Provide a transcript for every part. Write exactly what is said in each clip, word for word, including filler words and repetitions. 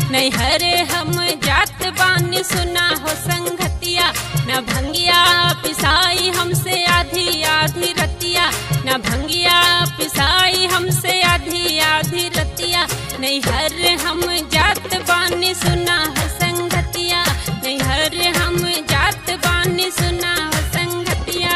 नैहर हम जात बानी सुना हो संगतिया, न भंगिया पिसाई हमसे आधी आधी रतिया, न भंगिया पिसाई हमसे आधी आधी रतिया। नैहर हम जात बानी सुना हो संगतिया, नैहर हम जात बानी सुना हो संगतिया।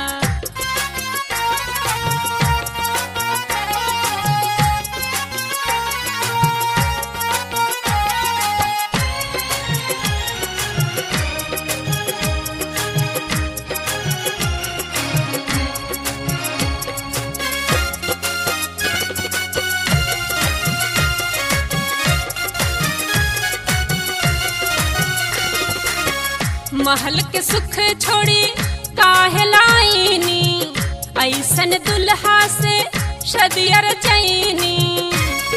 महल के सुख छोड़ी काहे लाइनी, ऐसन दुल्हा से शादिया रचैनी।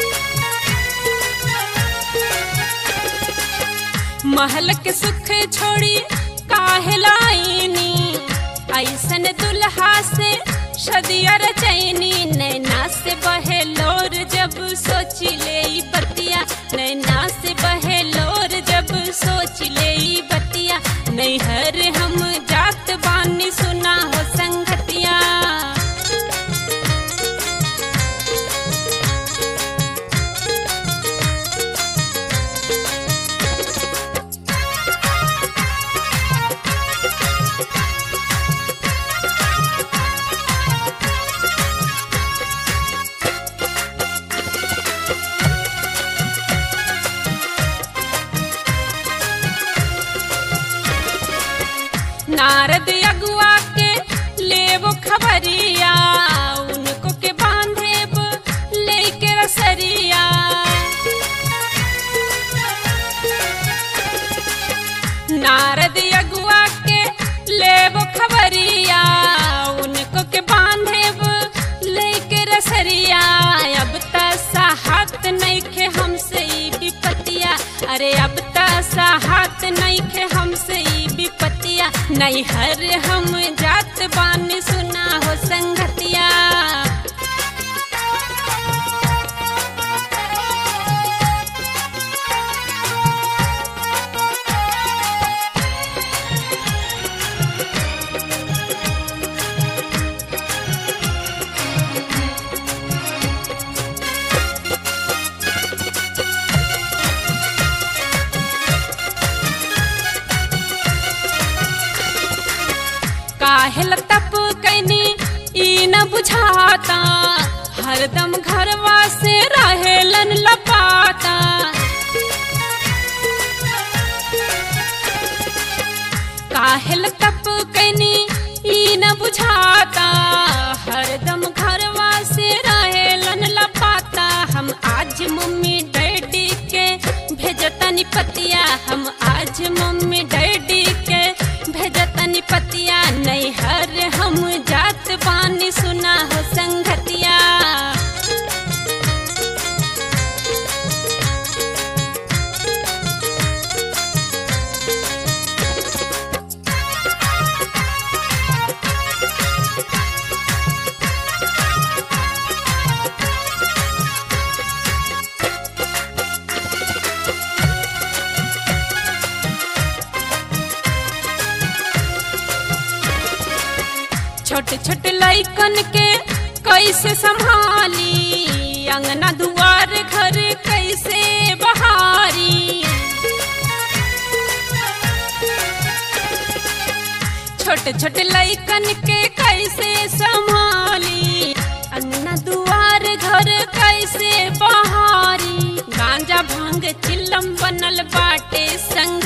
महल के सुख छोड़ी काहे लाइनी, ऐसन दुल्हा से शादिया रचैनी। नैना से बहे लोर जब सोच ले बतिया, नैना से बहे लोर जब सोच ले बतिया। नैहर हम जात बानी सुना हो संगतिया। नारद अगुआ के लेबो खबरिया, उनको के बांधेब लेके रसरिया। नारद अगुआ के लेबो खबरिया, उनको के बांधेब लेके रसरिया। अब त साहत नइखे हमसे ई विपतिया, अरे अब त साहत नइखे हमसे ई विपतिया। नैहर हम जात बानी सुना हो संगतिया। काहेल तप कैनी ई न बुझाता, हरदम घरवा से रहेलन लपाता। काहेल तप कैनी ई न बुझाता, हरदम घरवा से रहेलन लपाता। हम आज मम्मी डैडी के भेजतनी पतिया, हम आज मम्मी डैडी के भेजतनी पतिया। नैहर हम जात बानी सुना हो संगतिया। छोटे छोटे लइकन के कैसे संभाली, अंगना दुआर घर कैसे बहारी। छोटे छोटे लइकन के कैसे संभाली, अंगना दुआर घर कैसे बहारी। गांजा भांग चिल्लम बनल बाटे संग